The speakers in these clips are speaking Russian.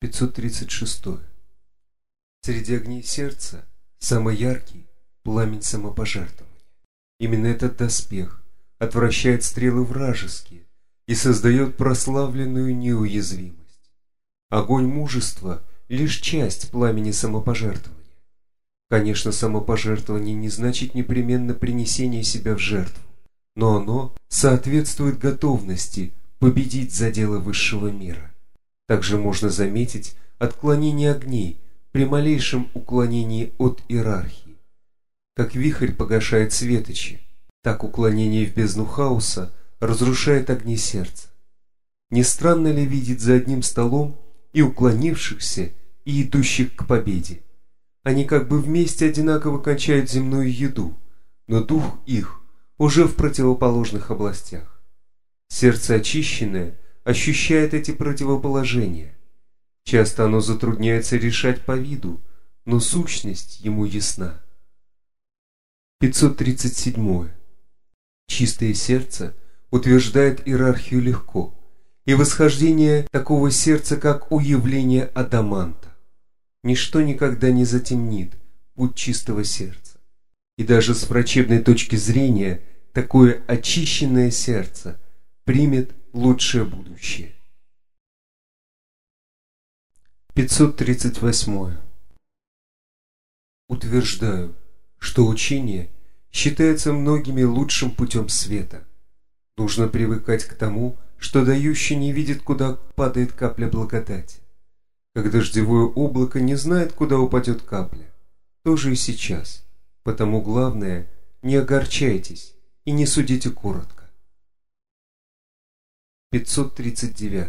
536. Среди огней сердца самый яркий пламень самопожертвования. Именно этот доспех отвращает стрелы вражеские и создает прославленную неуязвимость. Огонь мужества – лишь часть пламени самопожертвования. Конечно, самопожертвование не значит непременно принесение себя в жертву, но оно соответствует готовности победить за дело высшего мира. Также можно заметить отклонение огней при малейшем уклонении от иерархии. Как вихрь погашает светочи, так уклонение в бездну хаоса разрушает огни сердца. Не странно ли видеть за одним столом и уклонившихся, и идущих к победе? Они как бы вместе одинаково кончают земную еду, но дух их уже в противоположных областях. Сердце очищенное ощущает эти противоположения. Часто оно затрудняется решать по виду, но сущность ему ясна. 537. Чистое сердце утверждает иерархию легко, и восхождение такого сердца, как у явления адаманта. Ничто никогда не затемнит путь чистого сердца. И даже с врачебной точки зрения такое очищенное сердце примет лучшее будущее. 538. Утверждаю, что учение считается многими лучшим путем света. Нужно привыкать к тому, что дающий не видит, куда падает капля благодати. Как дождевое облако не знает, куда упадет капля, то же и сейчас. Потому главное, не огорчайтесь и не судите коротко. 539.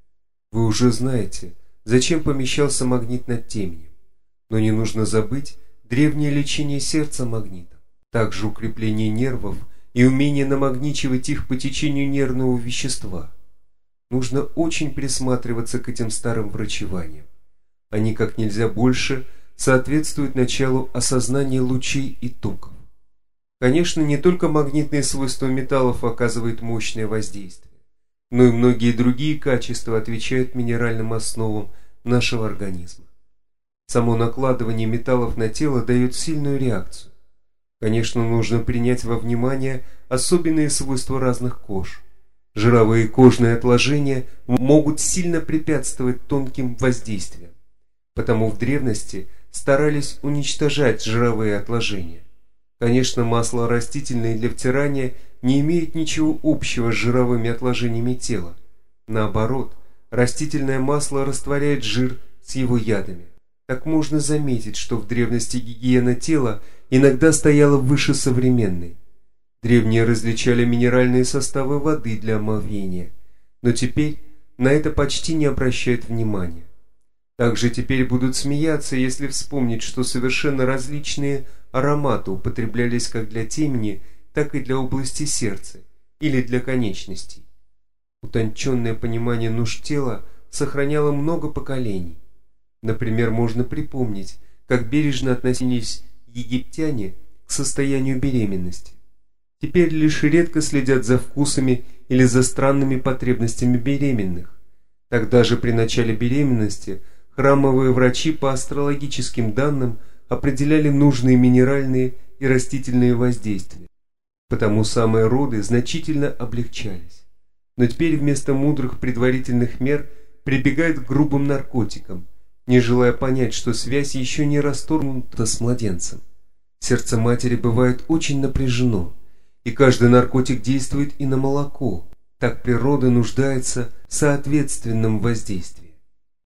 Вы уже знаете, зачем помещался магнит над теменем, но не нужно забыть древнее лечение сердца магнитом, также укрепление нервов и умение намагничивать их по течению нервного вещества. Нужно очень присматриваться к этим старым врачеваниям. Они как нельзя больше соответствуют началу осознания лучей и токов. Конечно, не только магнитные свойства металлов оказывают мощное воздействие, но и многие другие качества отвечают минеральным основам нашего организма. Само накладывание металлов на тело дает сильную реакцию. Конечно, нужно принять во внимание особенные свойства разных кож. Жировые кожные отложения могут сильно препятствовать тонким воздействиям, потому в древности старались уничтожать жировые отложения. Конечно, масло растительное для втирания не имеет ничего общего с жировыми отложениями тела. Наоборот, растительное масло растворяет жир с его ядами. Так можно заметить, что в древности гигиена тела иногда стояла выше современной. Древние различали минеральные составы воды для омовения, но теперь на это почти не обращают внимания. Также теперь будут смеяться, если вспомнить, что совершенно различные ароматы употреблялись как для темени, так и для области сердца или для конечностей. Утонченное понимание нужд тела сохраняло много поколений. Например, можно припомнить, как бережно относились египтяне к состоянию беременности. Теперь лишь редко следят за вкусами или за странными потребностями беременных. Тогда же при начале беременности храмовые врачи по астрологическим данным определяли нужные минеральные и растительные воздействия. Потому самые роды значительно облегчались. Но теперь вместо мудрых предварительных мер прибегают к грубым наркотикам, не желая понять, что связь еще не расторгнута с младенцем. Сердце матери бывает очень напряжено, и каждый наркотик действует и на молоко. Так природа нуждается в соответственном воздействии.